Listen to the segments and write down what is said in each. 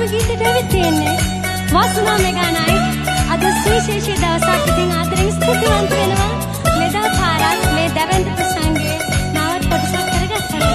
ගීතයට ඇවිත් තියෙන්නේ වාසනා මෙගා නයිට්. අද සුවිශේෂී දවසක්. ඉතින් ආදරෙන් ස්තුතිවන්ත වෙනවා මෙදා පාරක් මේ දැවැන්ත ප්‍රසංගයේ නවත් කොටසක් කරගත්තා.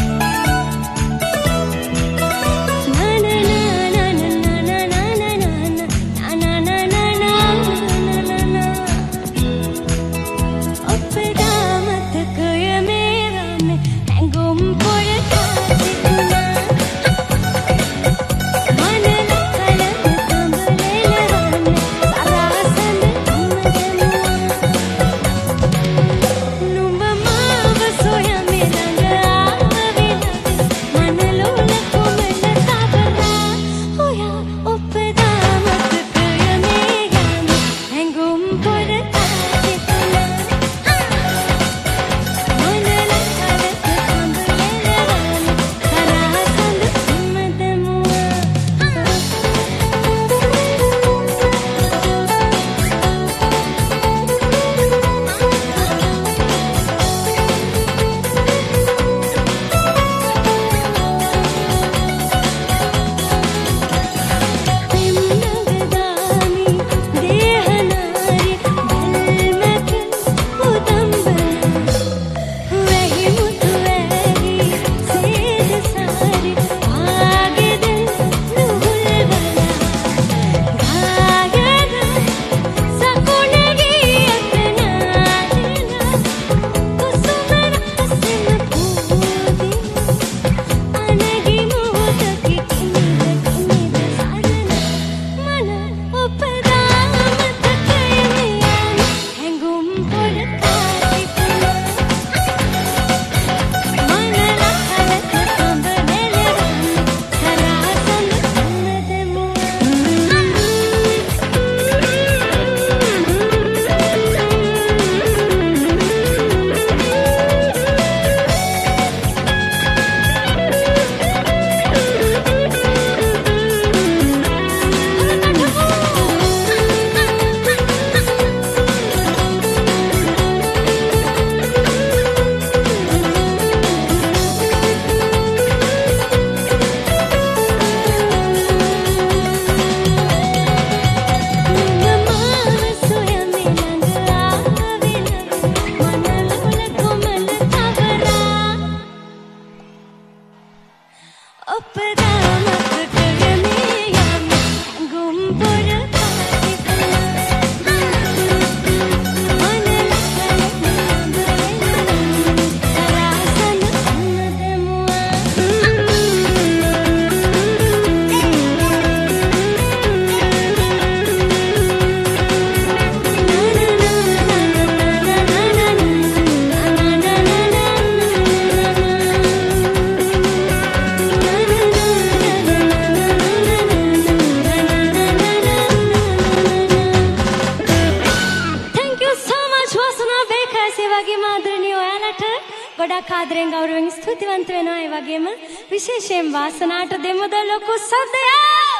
ආදරෙන් ගෞරවයෙන් ස්තුතිවන්ත වෙනවා. ඒ වගේම විශේෂයෙන් වාසනාට දෙමුද ලොකු සද්දයක්.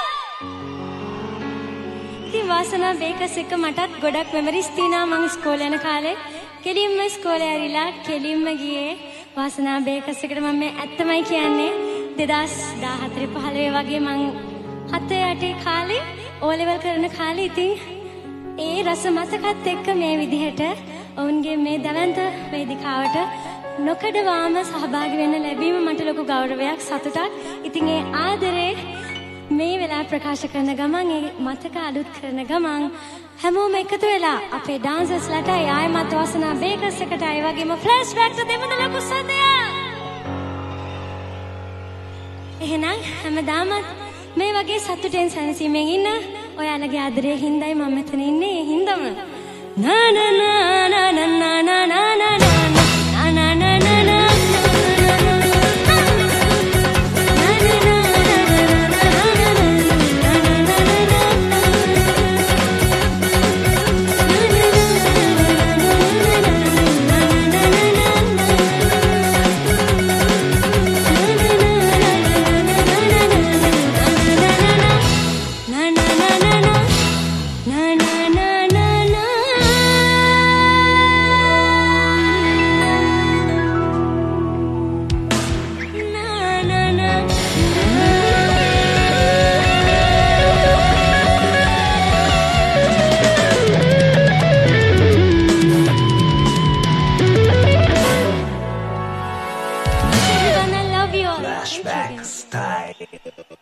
ඉතින් වාසනා බේකස් එක මටත් ගොඩක් මෙමරිස් තියෙනවා. මං ඉස්කෝලේ යන කාලේ කෙලින්ම ඉස්කෝලේ ඇරිලා කෙලින්ම ගියේ වාසනා බේකස් එකට. මම මේ ඇත්තමයි කියන්නේ 2014 15 වගේ මං 7 8 කාලේ O level කරන කාලේ. ඉතින් ඒ රස මතකත් එක්ක මේ විදිහට ඔවුන්ගේ මේ දැවැන්ත වේදිකාවට නොකඩවාම සහභාගී වෙන්න ලැබීම මට ලොකු ගෞරවයක්, සතුටක්. ඉතින් ඒ ආදරේ මේ වෙලාව ප්‍රකාශ කරන ගමන්, ඒ මතක අලුත් කරන ගමන් හැමෝම එකතු වෙලා අපේ ඩාන්සර්ස්ලාට ආයමත් වාසනා බේකස් එකට ඒ වගේම ෆ්ලෑෂ් බෑක් ට දෙමුද ලොකු සද්දයක්. එහෙනම් හැමදාම මේ වගේ සතුටෙන් සැනසීමෙන් ඉන්න ඔයාලගේ ආදරේ හින්දායි මම මෙතන ඉන්නේ. ඒ හින්දාම නා නා නා නා නා නා නා නා flashback style.